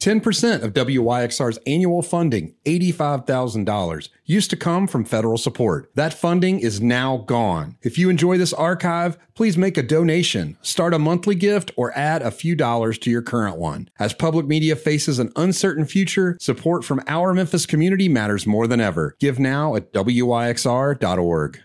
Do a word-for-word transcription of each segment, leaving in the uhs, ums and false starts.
ten percent of W Y X R's annual funding, eighty-five thousand dollars, used to come from federal support. That funding is now gone. If you enjoy this archive, please make a donation, start a monthly gift, or add a few dollars to your current one. As public media faces an uncertain future, support from our Memphis community matters more than ever. Give now at W Y X R dot org.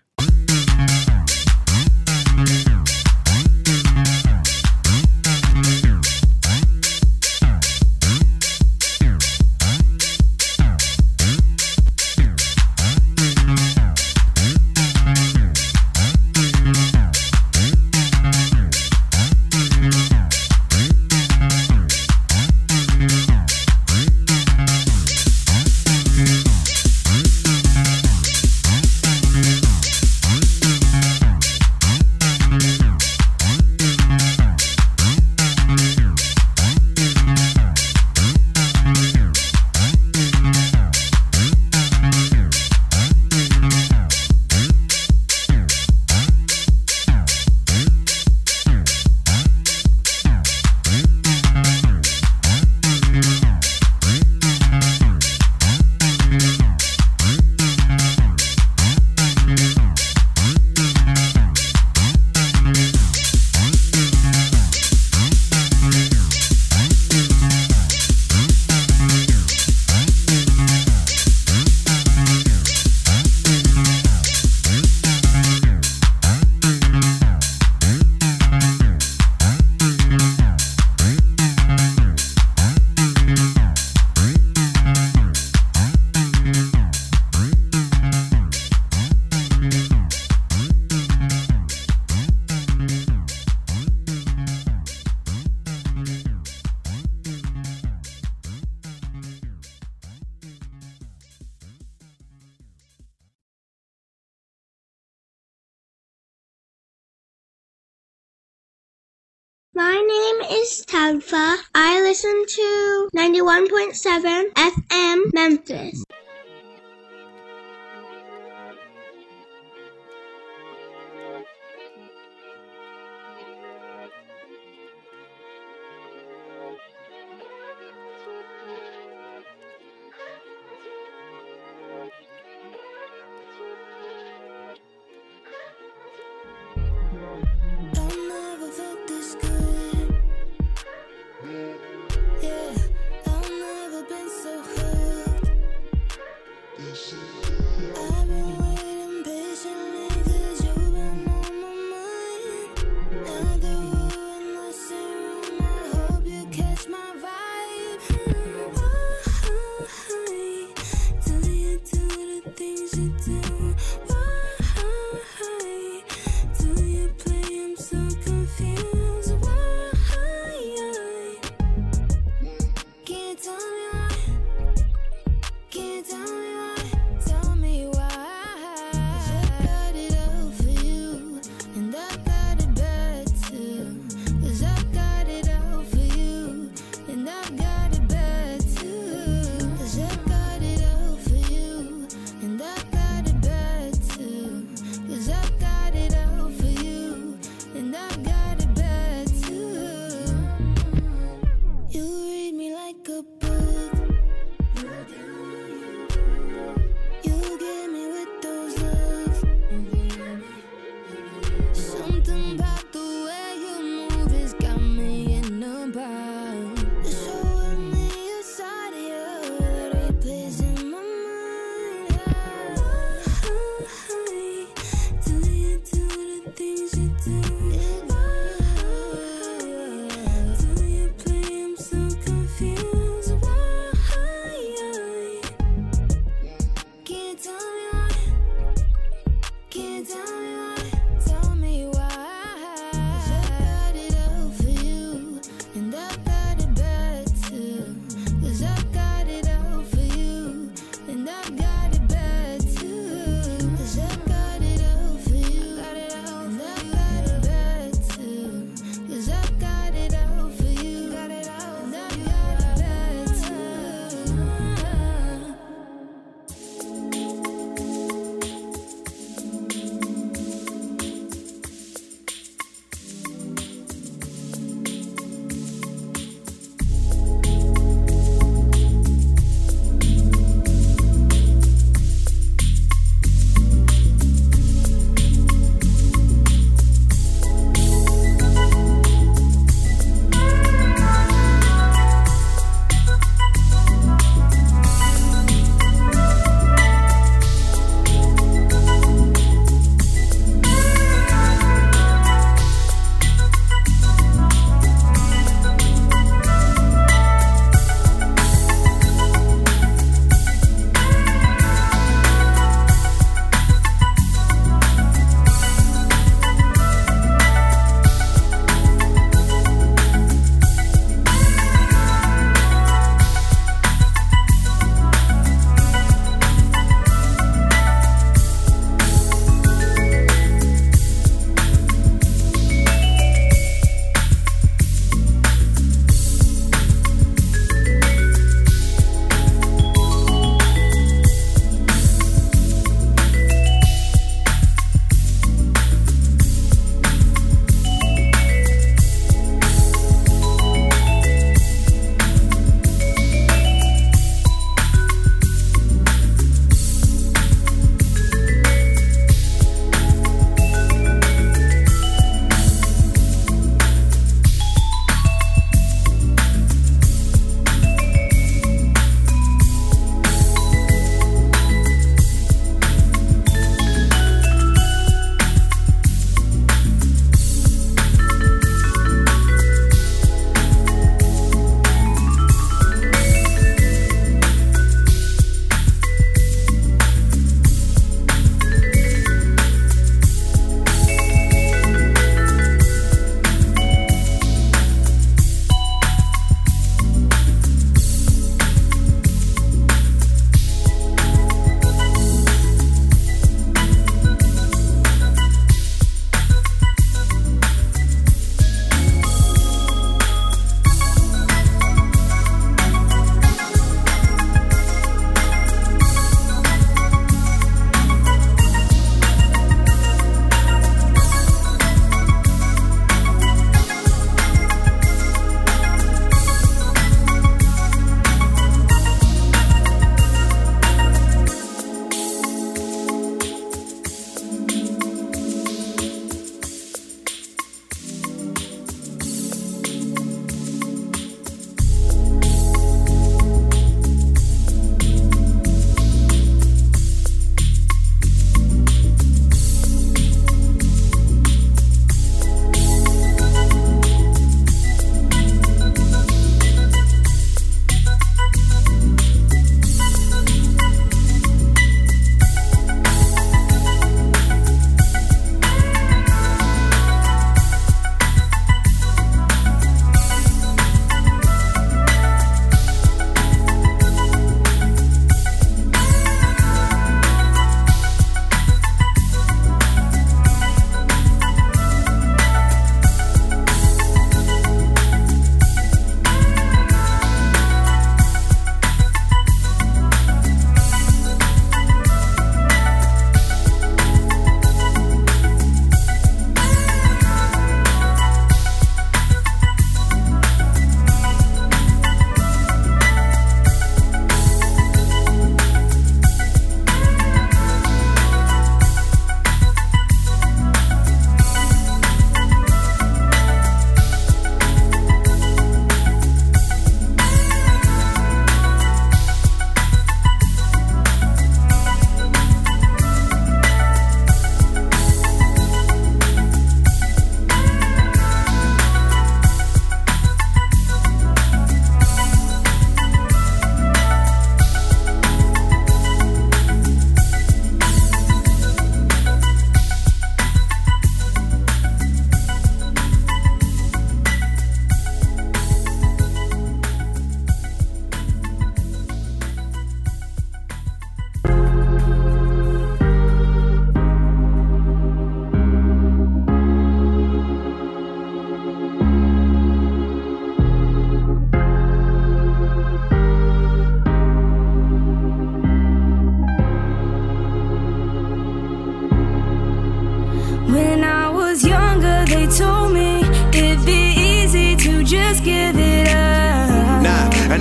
My name is Talfa. I listen to ninety-one point seven F M Memphis.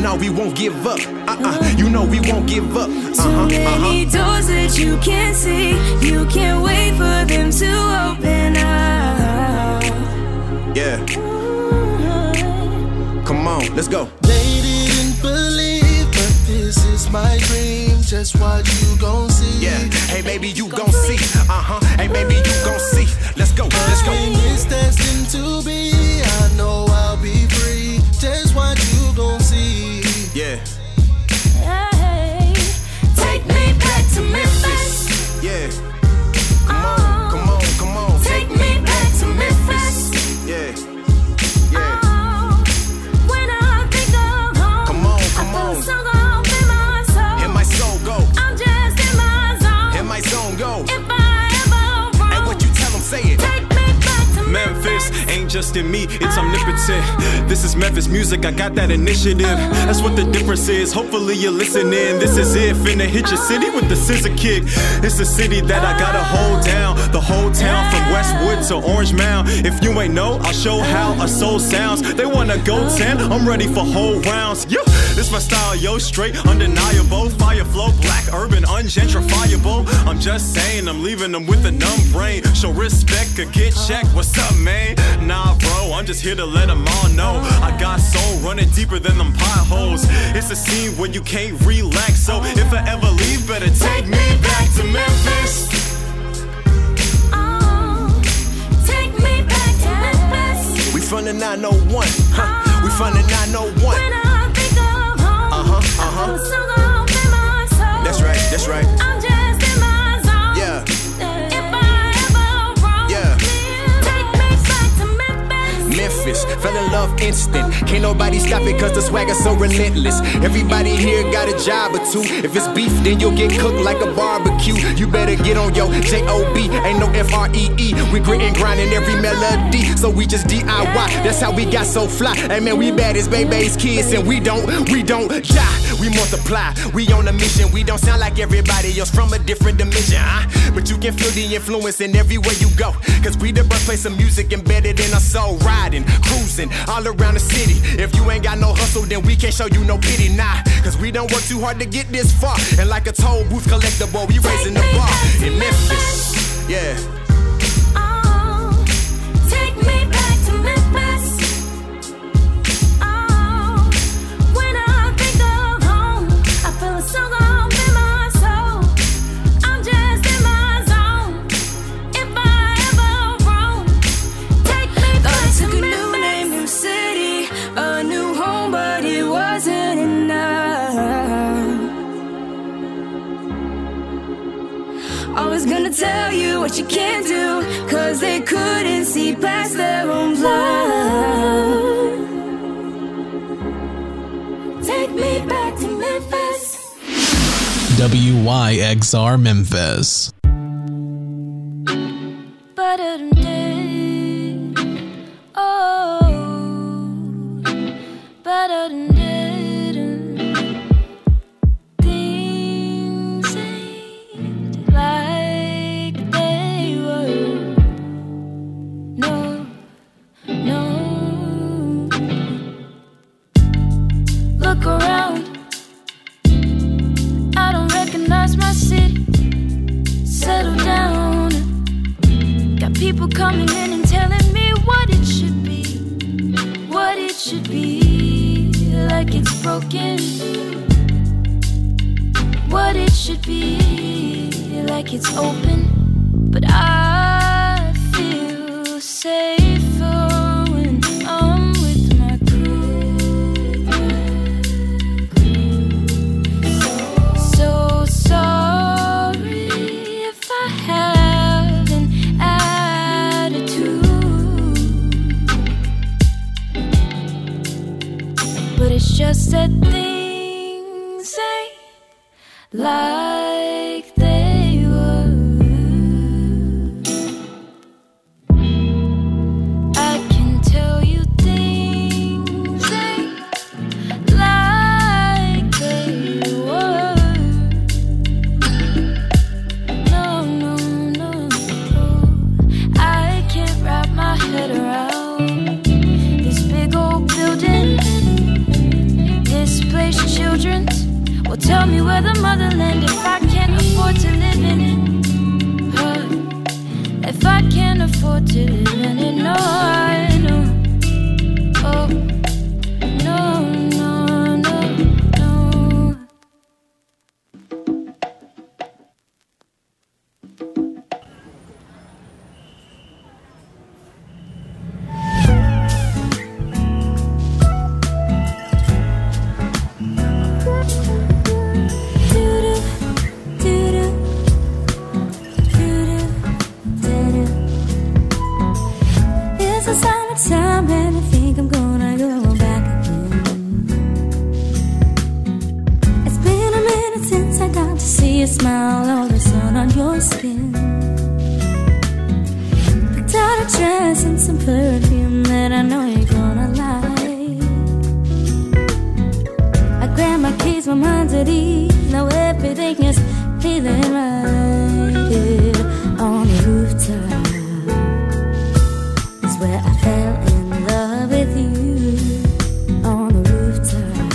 no, we won't give up. Uh-uh, you know we won't give up. Uh-huh, Too many uh-huh. doors that you can't see. You can't wait for them to open up. Yeah. Come on, let's go. They didn't believe, but this is my dream. Just what you gon' see. Yeah, hey baby, you gon' see. Uh-huh, hey baby, you gon' see. Let's go, let's go. Dream is destined to be. I know I'll be free. Just what you gon' see. Yeah. Hey, take me back to Memphis. Yeah. Come on, come on, come on. Take me back to Memphis. Yeah. Yeah. Oh, when I think of home, Come on, come I feel on. a song off in my soul. Hear my soul go. I'm just in my zone. Hear my zone go. If I ever wrong, Hey, what you tell them, say it. take me back to Memphis ain't just in me, it's omnipotent. This is Memphis music, I got that initiative. That's what the difference is, hopefully you're listening. This is it, finna hit your city with the scissor kick. It's a city that I gotta hold down. The whole town from Westwood to Orange Mound. If you ain't know, I'll show how a soul sounds. They wanna go ten, I'm ready for whole rounds. Yeah, this my style, yo, straight, undeniable. Fire flow, black, urban, ungentrifiable. I'm just saying, I'm leaving them with a numb brain. Show respect, or get checked, what's up, man? Nah, bro, I'm just here to let them all know I got soul running deeper than them potholes. It's a scene where you can't relax, so if I ever leave, better take me back to Memphis. Oh, take me back to Memphis. We from the nine oh one, huh? We from the nine oh one. When I think of home, Uh-huh, I uh-huh. feel a song off in my soul. That's right, that's right. I'm just in my zone. Yeah. If I ever wrong, Yeah. take me back to Memphis. Memphis, fell in love instant. Can't nobody stop it cause the swagger's so relentless. Everybody here got a job or two. If it's beef, then you'll get cooked like a barbecue. You better get on your J O B, ain't no F R E E. We grit and grind in every melody, so we just D I Y. That's how we got so fly. Hey man, we bad as baby's kids, and we don't, we don't die. We multiply, we on a mission. We don't sound like everybody else from a different dimension, huh? But you can feel the influence in everywhere you go. Cause we the birthplace of music embedded in our soul. Riding, cruising, all around the city. If you ain't got no hustle, then we can't show you no pity, nah. Cause we don't work too hard to get this far. And like a toll booth collectible, we raising the bar in Memphis. Yeah. Oh, take me back to Memphis. Oh, when I think of home, I feel a song off in my soul. I'm just in my zone. If I ever wrong, take me back to Memphis. Took a new name, new city, a new home, but it wasn't enough. I was gonna tell you what you can't do, cause they couldn't see past their own blood. Take me back to Memphis. W Y X R Memphis. Ba-da-dum-day. Oh, ba-da-dum-day-dum. Things ain't like they were. No, no. Look around, I don't recognize my city. Settle down. Got people coming in and telling me what it should be, what it should be, like it's broken. What it should be, like it's open. But I feel safer when I'm with my crew. So sorry if I have an attitude, but it's just that things ain't like they were. I can tell you things ain't like they were. No, no, no. I can't wrap my head around this big old building, this place Well, tell me where the motherland if I can't afford to live in it. Uh, if I can't afford to live in it, no, I know. Oh, no, no, no, no. Time and I think I'm gonna go back again. It's been a minute since I got to see you smile or the sun on your skin. Picked out a dress and some perfume that I know you're gonna like. I grabbed my keys, my mind's at ease. Now everything is feeling right. Yeah, on the rooftop where I fell in love with you, on the rooftop.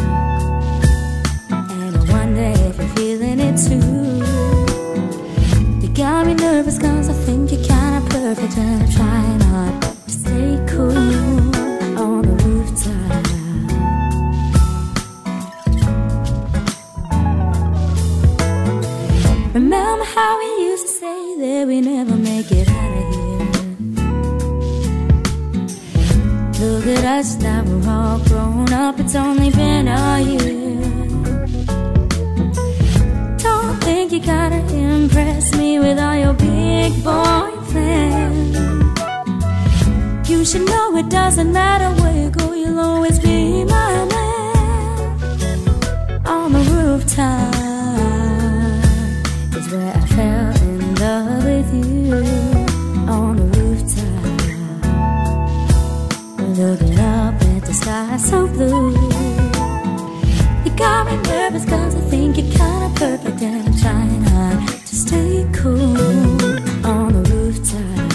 And I wonder if you're feeling it too. You got me nervous cause I think you're kinda perfect, and I'm trying hard to stay cool, on the rooftop. Remember how we used to say that we never make it out of here? Look at us now, we're all grown up, it's only been a year. Don't think you gotta impress me with all your big boy plans. You should know it doesn't matter where you go, you'll always be my man. On the rooftop is where I fell in love with you, on the rooftop. Looking up at the sky so blue. You got me nervous cause I think you're kinda perfect, and I'm trying hard to stay cool, on the rooftop.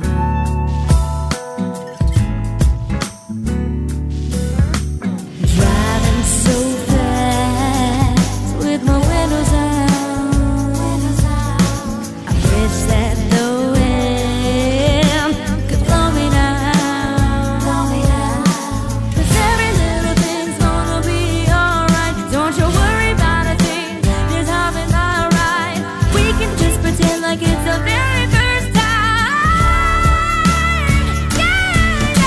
Driving so fast with my windows down. I wish that the wind could blow me down. Like it's the very first time, yeah,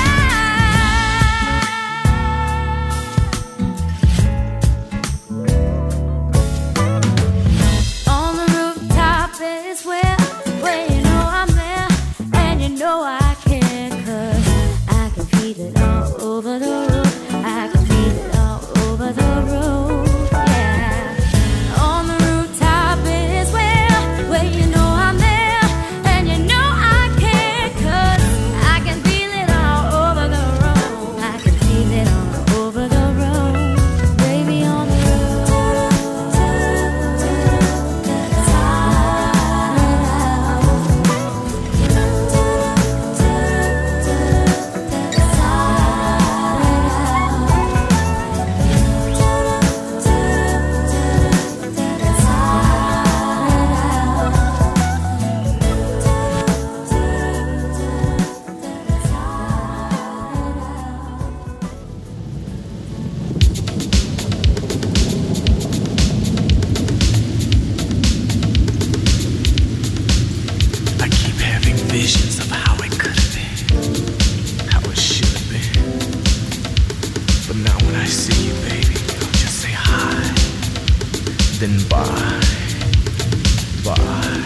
yeah. On the rooftop is where, where you know I'm there, and you know I care, cause I can feel it all over the roof, I can feel it all over the roof, yeah. On the rooftop is where, where you know visions of how it could have been, how it should have been. But now when I see you, baby, I'll just say hi, then bye, bye.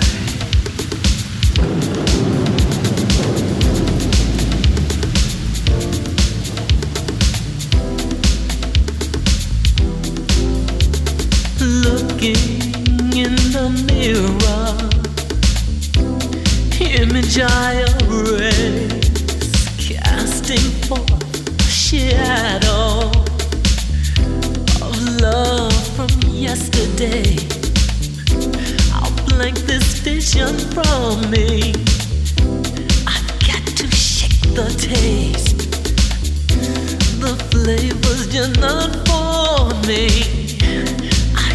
Looking in the mirror, image I erase, casting forth a shadow of love from yesterday. I'll blank this vision from me. I've got to shake the taste. The flavor's just not for me. I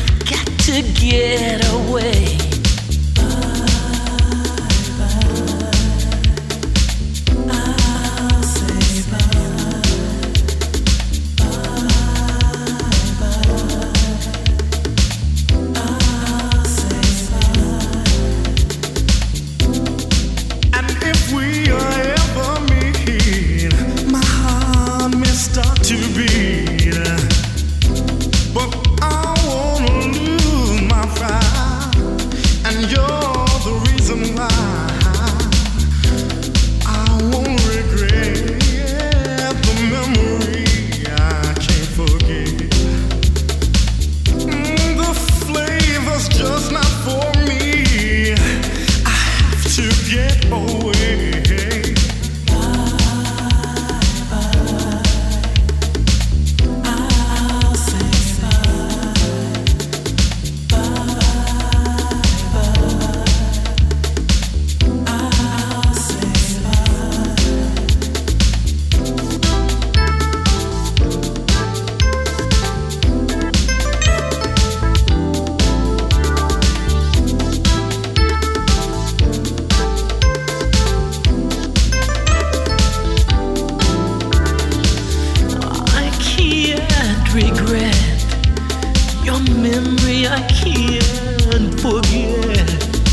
I can't forget.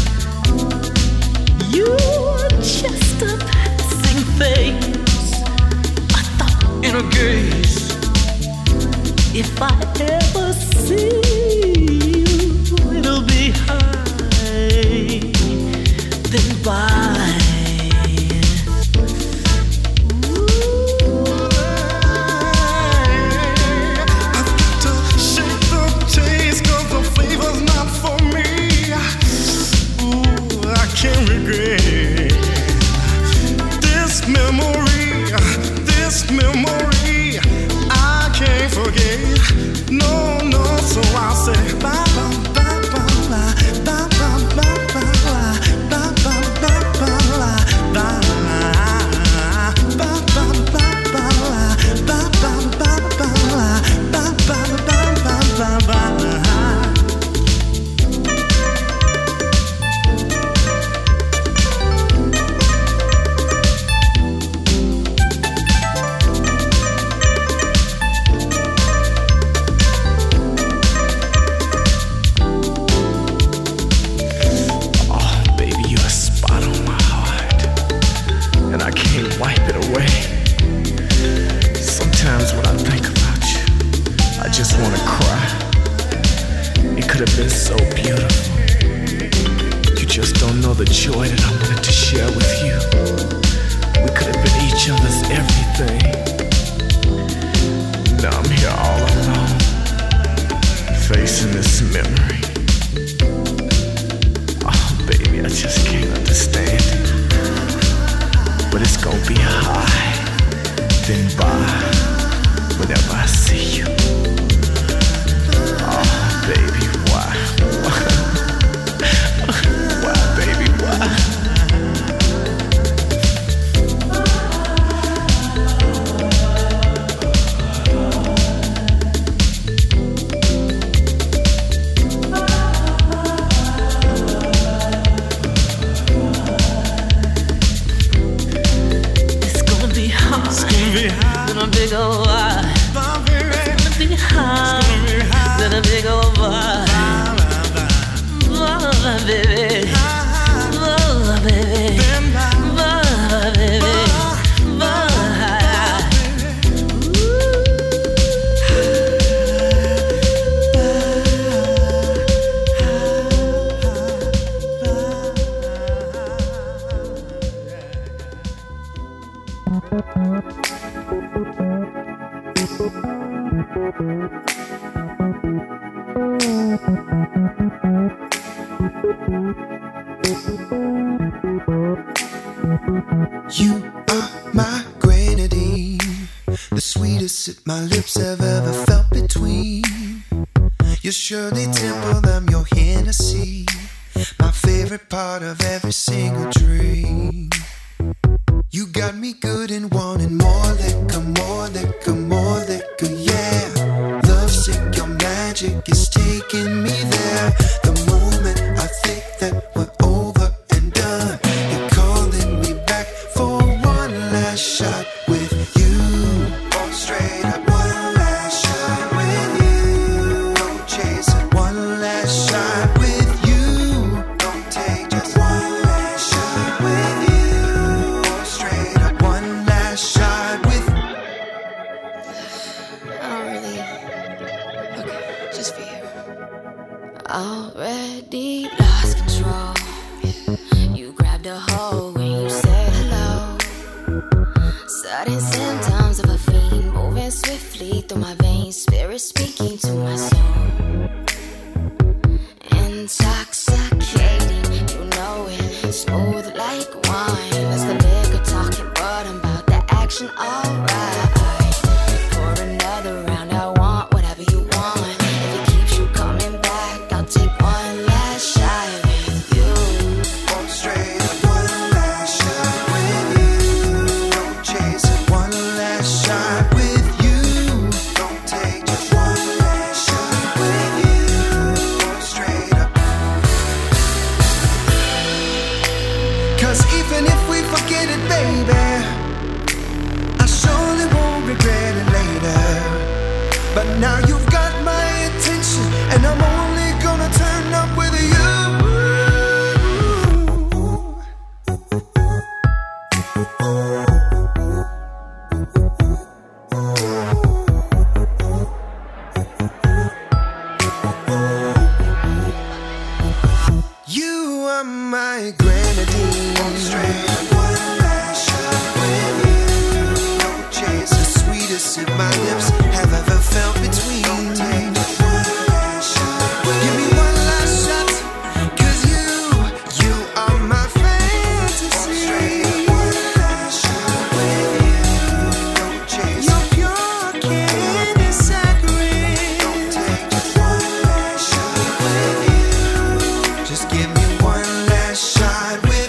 You're just a passing phase, a thought in a gaze. If I ever see you, it'll be high, then by. Can't regret this memory, this memory I can't forget. No, no, so I'll say bye bye bye bye bye bye bye bye bye bye bye bye bye bye. Been so beautiful. You just don't know the joy that I wanted to share with you. We could have been each other's everything. Now I'm here all alone, facing this memory. Oh, baby, I just can't understand it. But it's gonna be high, then by, whenever I see you. Oh, baby. Why? Why, baby, why? It's gonna be hot. It's gonna be hot. Then a big old why. It's gonna be hot. Then a big old why. Oh, baby, oh, baby, oh, baby, You are my grenadine, the sweetest that my lips have ever felt between. You're Shirley Temple, I'm your Hennessy, my favorite part of every single dream. You got me good and wanting more liquor, more liquor, more liquor, yeah. Lovesick, your magic is taking me there. The moment I think that we're over and done, you're calling me back for one last shot with you. Oh, straight up, one last shot with you. Don't chase it, one last shot with you. Don't take just one last shot with you. Oh, straight up, one last shot with. I don't really. Okay, just for you. Already lost control. You grabbed a hold when you said hello. Sudden symptoms of a fiend moving swiftly through my veins. Spirit speaking to my soul. Intoxicating, you know it. Smooth like wine. That's the liquor talking, but I'm about the action, alright. For another round, I want whatever you want. If it keeps you coming back, I'll take one last shot with you. Walk straight up, one last shot with you. Don't chase it, one last shot with you. Don't take just one last shot with you. Walk straight up. my grenadine. Straight one last shot with you. No chase, the sweetest sip my lips have ever felt between. Take one last shot with Give me one last shot, 'cause you, you are my fantasy. Straight one last shot with you. No chase, you're pure candy saccharine. Don't take one last shot with you. Just give me one last shot with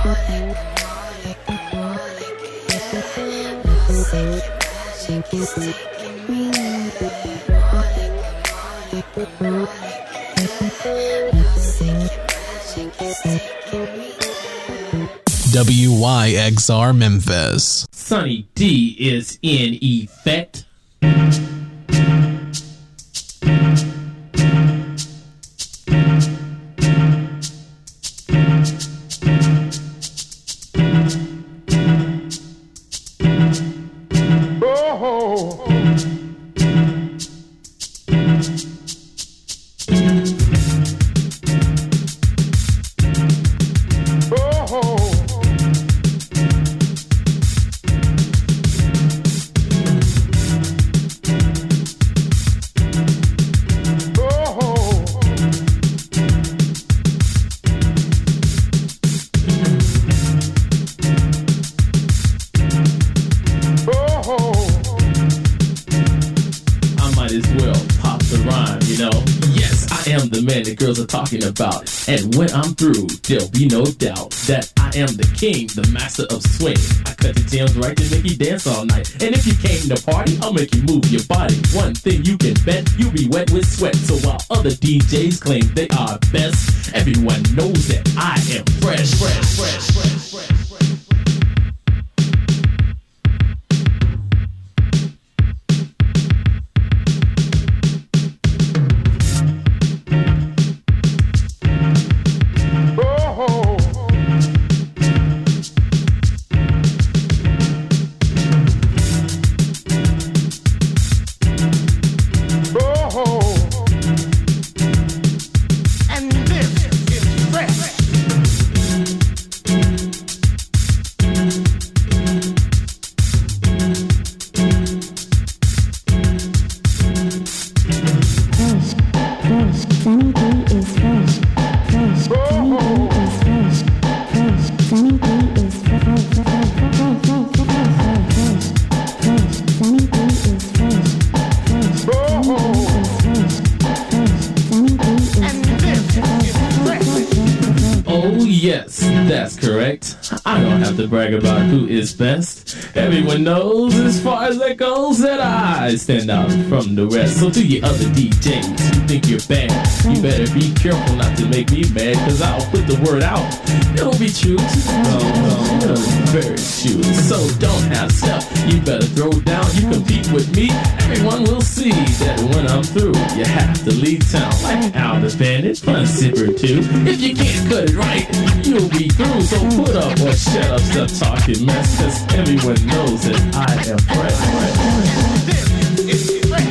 W Y X R Memphis. Sunny D is in effect. Girls are talking about, and when I'm through, there'll be no doubt that I am the king, the master of swing. I cut the jams right to make you dance all night, and if you came to party, I'll make you move your body. One thing you can bet, you'll be wet with sweat. So while other D Js claim they are best, everyone knows that I am fresh, fresh, fresh, fresh, fresh, fresh. Brag about who is best. Everyone knows, as far as that goes, that I stand out from the rest. So to you other D Js who think you're bad, you better be careful not to make me mad, 'cause I'll put the word out. It'll be true. No, no, no, very true. So don't have stuff. You better throw down. You compete with me, everyone will see that when I'm through, you have to leave town like Al the Bandit, fun sipper too. If you can't cut it right, you'll be through. So put up or shut up, stop talking mess, 'cause everyone knows that I am fresh, fresh, fresh. This is fresh.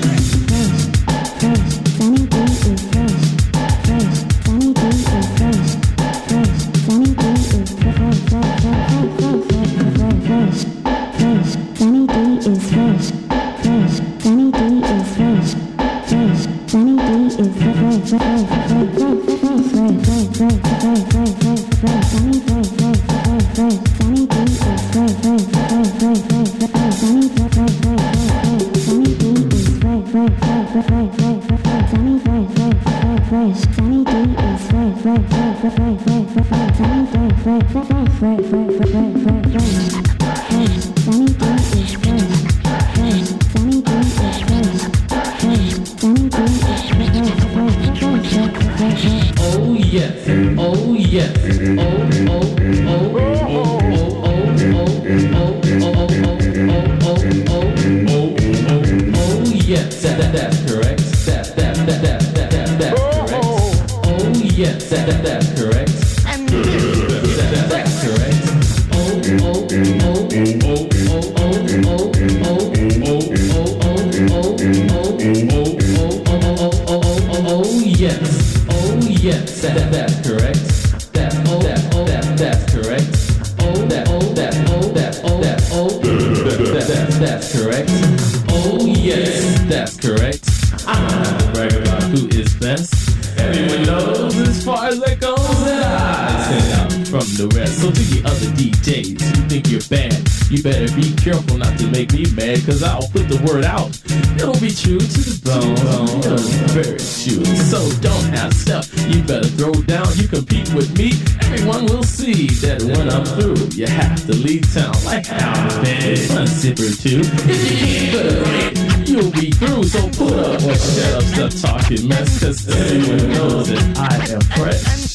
that's oh, that's oh, that, that's correct. Oh, that oh, that oh, that oh, that oh, that, that, that's correct. Oh yes, that's correct. I don't have to brag about who is best. Everyone knows as far as that goes that I stand out from the rest. So to the other D Js, you think you're bad, you better be careful not to make me mad, cause I'll put the word out. It'll be true to the bone, it'll be very true. So don't have stuff, you better throw down. You compete with me, everyone will see that when I'm through, you have to leave town like how bad one sipper too. If you can't put a break, you'll be through. So put up or shut up, stop talking mess, cause everyone knows that I am fresh.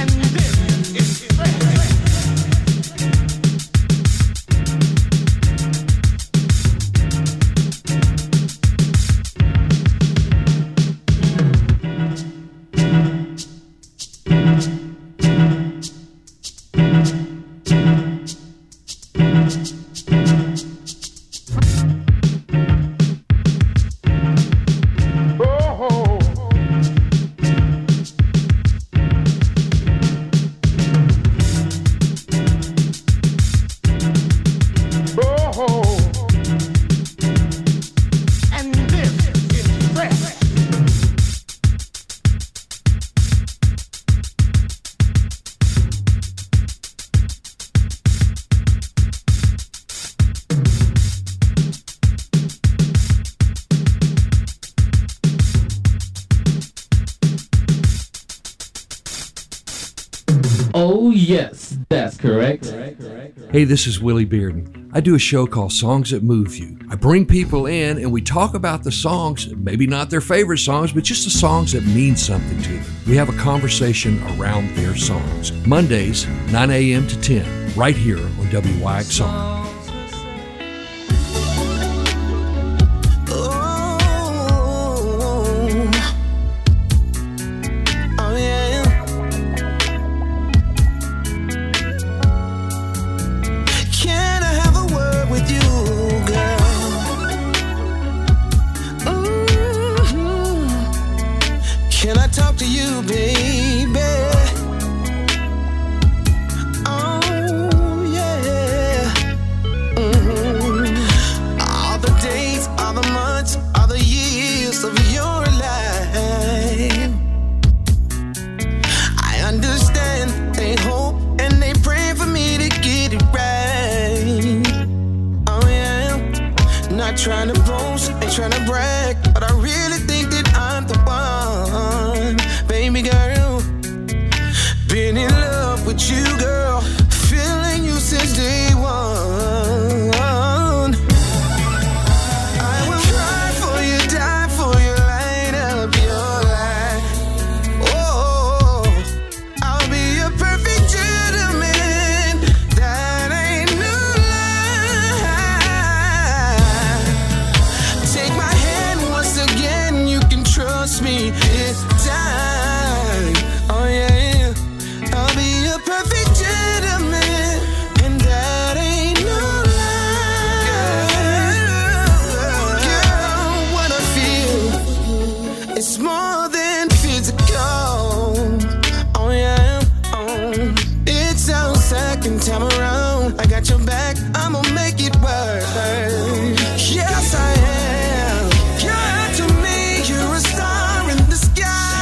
Oh, yes, that's correct. Hey, this is Willie Bearden. I do a show called Songs That Move You. I bring people in and we talk about the songs, maybe not their favorite songs, but just the songs that mean something to them. We have a conversation around their songs. Mondays, nine a.m. to ten, right here on W Y X R. Trying to boast, ain't trying to brag, but I really think that I'm the one, baby girl. Been in love with you, girl, feeling you since day one. I will cry for you, die for you, light up your life. Oh, I'll be a perfect gentleman. That ain't no trust me, it's time. Oh yeah, I'll be a perfect gentleman, and that ain't no lie. Girl, what I feel, it's more than physical. Oh yeah, oh, it's our second time around. I got your back, I'ma make it work. Yes, I am. Girl, to me, you're a star in the sky.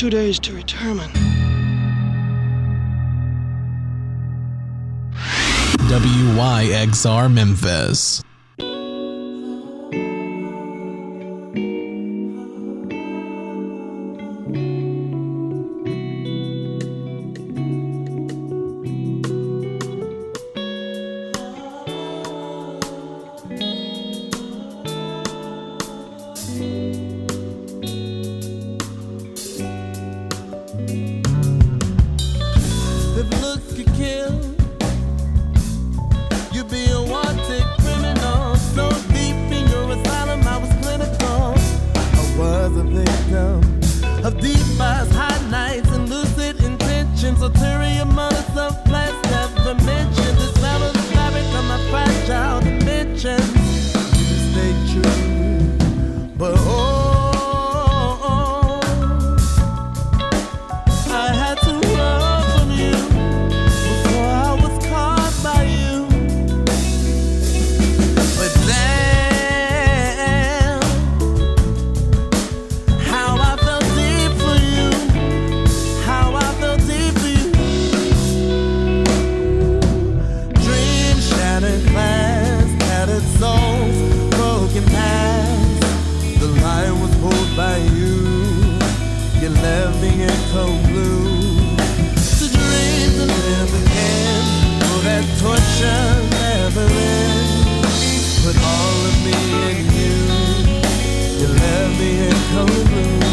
two days to retirement. W Y X R Memphis. If looks could kill, you'd be a wanted criminal. So deep in your asylum, I was clinical. I was a victim of deep eyes, hot nights, and lucid intentions. Ulterior motives of plans never mentioned. This metal fabric of my fragile dimensions. You stay true, but oh. By you, you left me in cold blue. To dream to live again, oh that torture never ends. Put all of me in you, you left me in cold blue.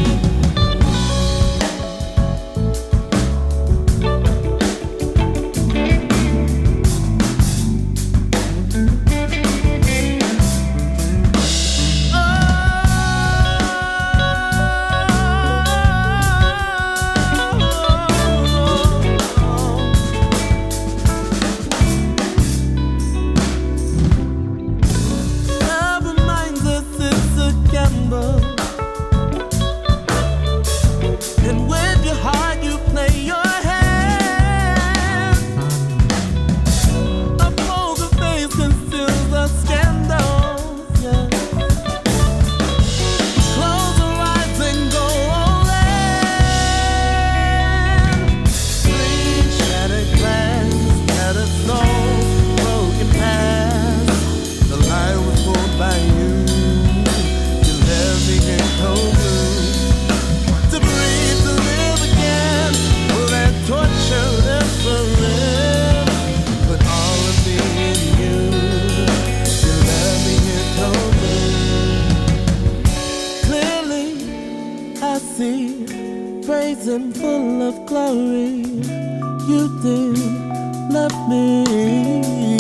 Praising full of glory, you did love me.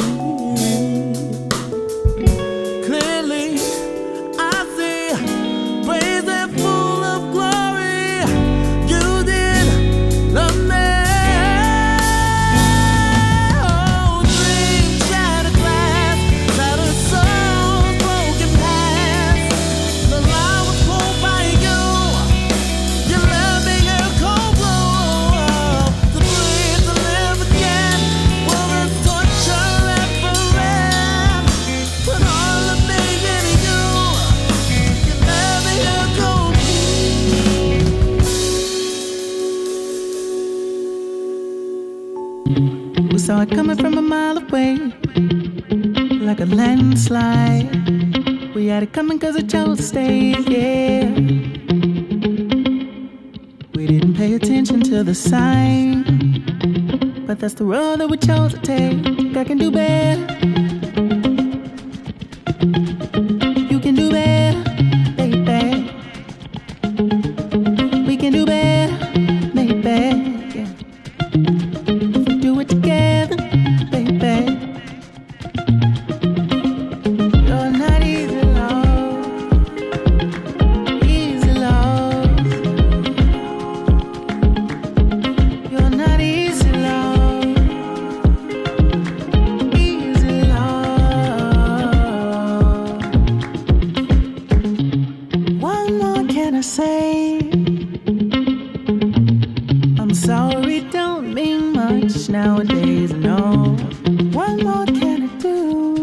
Clearly, I see, praising full of glory, you did love me. Oh, dreams shattered glass, shattered souls, broken past. The lie was pulled by you. You left me in cold blue. To breathe, to live again. Will this torture ever end? Put all of me in you. You left me in cold blue. We saw it coming from a mile away, like a landslide. We had it coming 'cause it chose to stay, yeah. We didn't pay attention to the sign, but that's the road that we chose to take. I can do better. You can do better, baby. We can do better, baby. Yeah. If we do it together, baby. You're not easy, love. Easy, love. You're not easy, love. Easy, love. What more can I say? I'm sorry, don't mean much nowadays, no. What more can I do?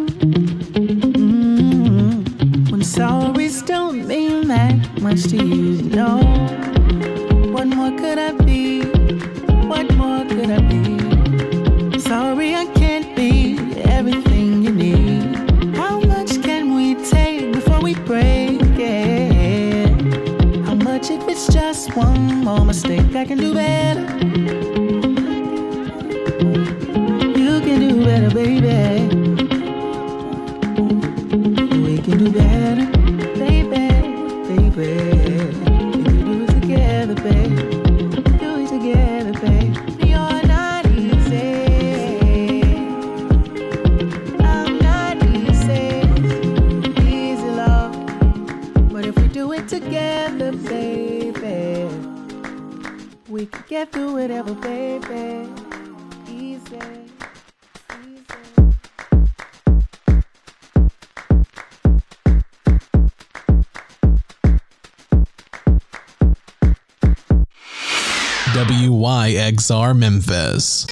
Mm-hmm. When sorries don't mean that much to you, no. What more could I be? What more could I be? Sorry, I can't be everything you need. How much can we take before we break it? How much if it's just one more mistake? I can do better. You can do better, baby. We can do better, baby, baby. We can do it together, baby. Do it together, baby. You're not easy. I'm not easy. Easy, love. But if we do it together, baby, we can get through whatever, baby. Easy. W Y X R Memphis.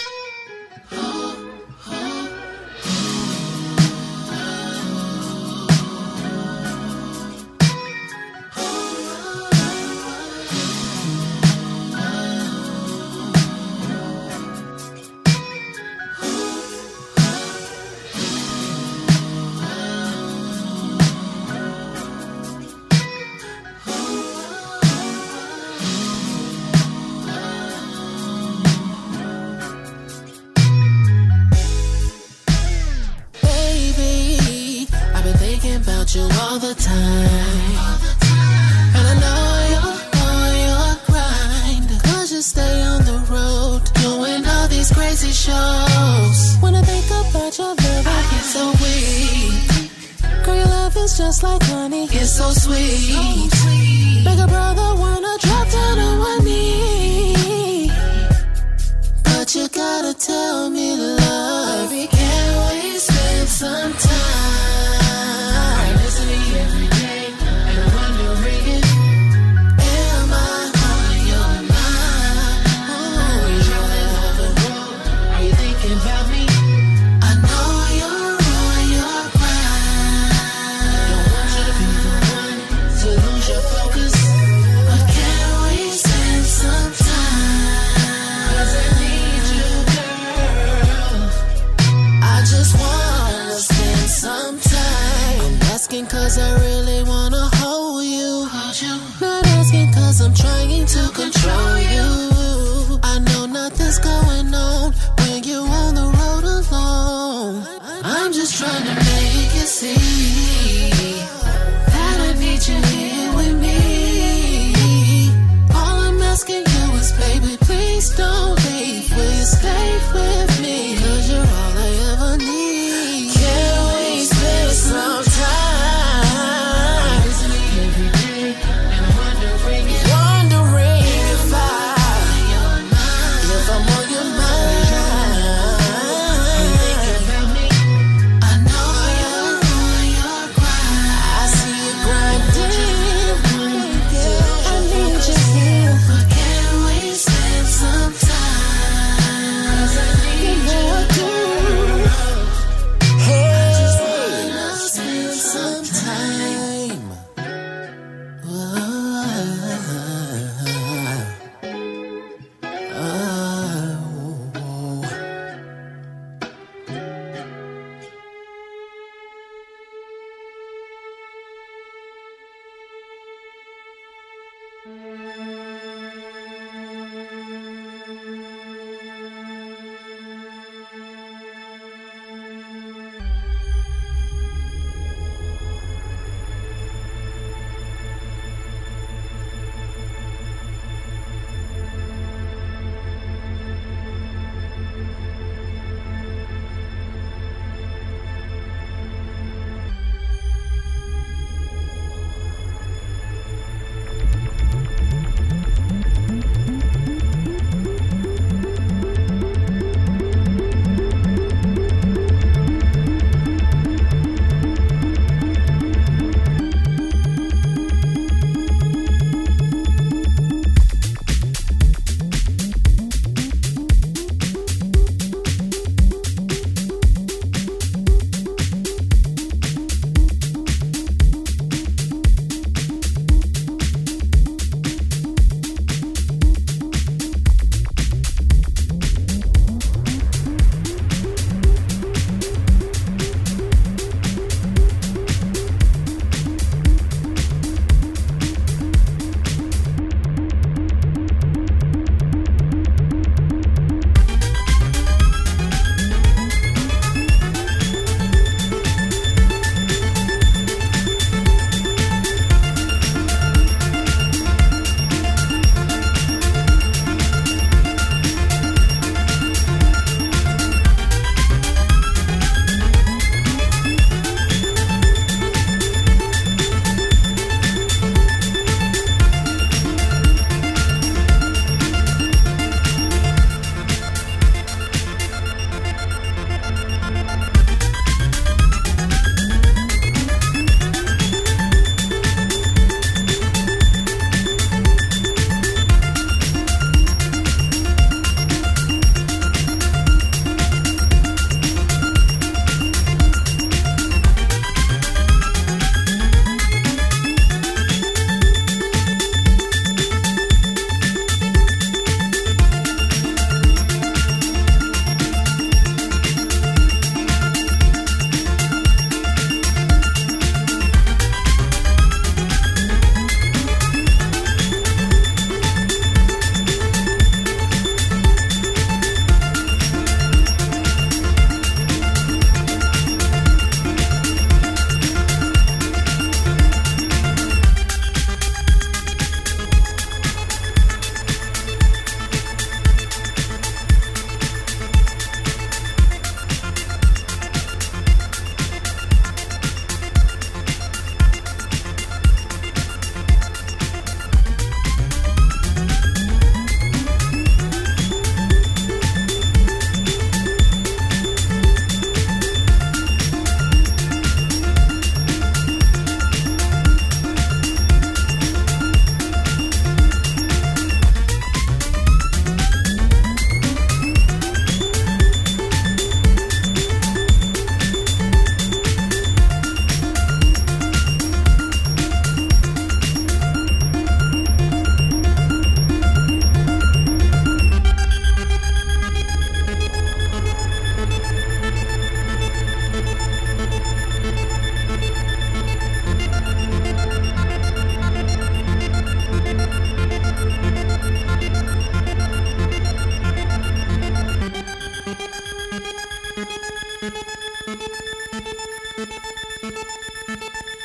Baby, I've been thinking about you all the time. And I know you're on your grind. Cause you stay on the road, doing all these crazy shows. When I think about your love, I get so weak. Girl, your love is just like honey, it's so sweet. Make a brother wanna drop down on one knee. But you gotta tell me, love, baby, can't we spend some time? I listen to you every day, and I'm wondering, am I on your mind? Oh, is your love a road? Are you thinking about me? I know you're on your grind. Don't want you to be the one to lose your focus. But can we spend some time? 'Cause I need you, girl. I just wanna spend some time. I'm asking 'cause I really wanna hold you. Not asking 'cause I'm trying to control you. I know nothing's going on when you're on the road alone. I'm just trying to make you see that I need you here with me. All I'm asking you is, baby, please don't leave. Will you stay with me? 'Cause you're all I ever need. Can we spend some time? Listen to me every day, and I'm wondering, wondering if I, if I'm on your mind. Are you thinking about me? I know you're on your grind. I see you grinding. I need you here. But can we spend some time? 'Cause I need you, girl. Hey, I just wanna spend some time.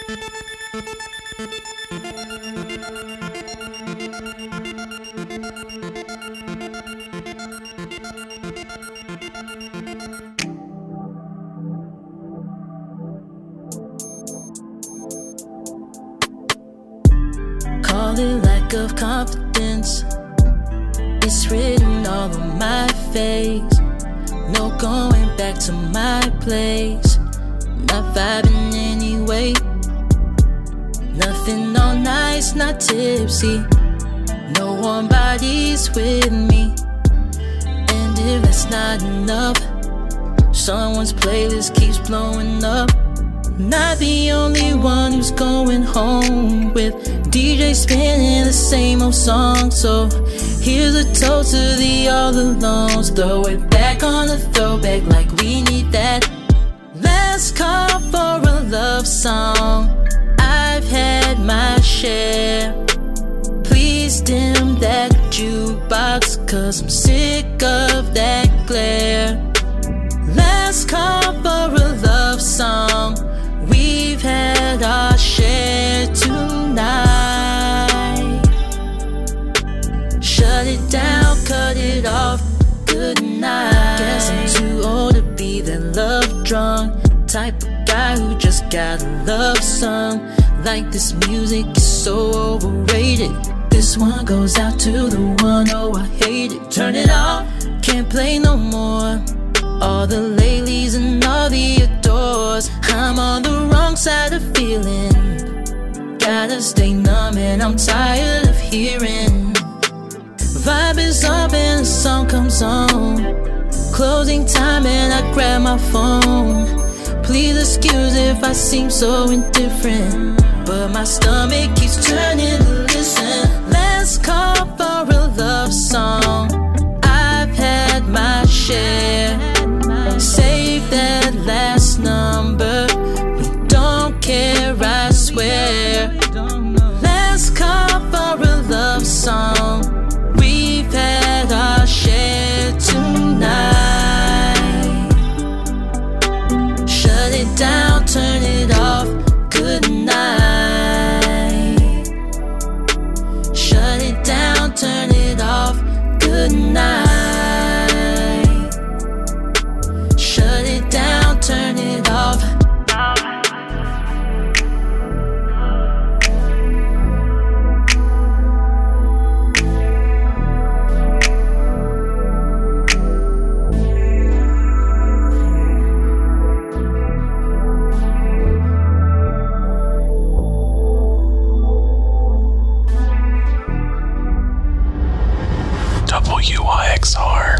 Call it lack of confidence. It's written all on my face. No going back to my place. Not vibing anyway. Nothing all nice, not tipsy. No warm bodies with me. And if that's not enough, someone's playlist keeps blowing up. Not the only one who's going home with D J spinning the same old song. So here's a toast to the all alones. Throw it back on the throwback like we need that. Let's call for a love song. I've had my share. Please dim that jukebox, cause I'm sick of that glare. Let's call for a love song. We've had our share tonight. Shut it down, cut it off, good night. Guess I'm too old to be that love drunk type of guy who just got a love song. Like this music is so overrated. This one goes out to the one, oh I hate it. Turn it off, can't play no more. All the ladies and all the adores. I'm on the wrong side of feeling. Gotta stay numb and I'm tired of hearing. Vibe is up and the song comes on. Closing time and I grab my phone. Please excuse if I seem so indifferent, but my stomach keeps turning to listen. Let's call for a love song. I've had my share. Save that last number. We don't care, I swear. Let's call for a love song. We've had our share tonight. Shut it down, turn it off, good night. Shut it down, turn it off, good night. Shut it down, turn it off. W I X R.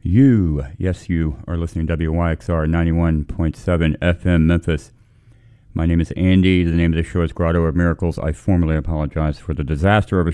You, yes, you are listening to W Y X R ninety-one point seven F M Memphis. My name is Andy. The name of the show is Grotto of Miracles. I formally apologize for the disaster of a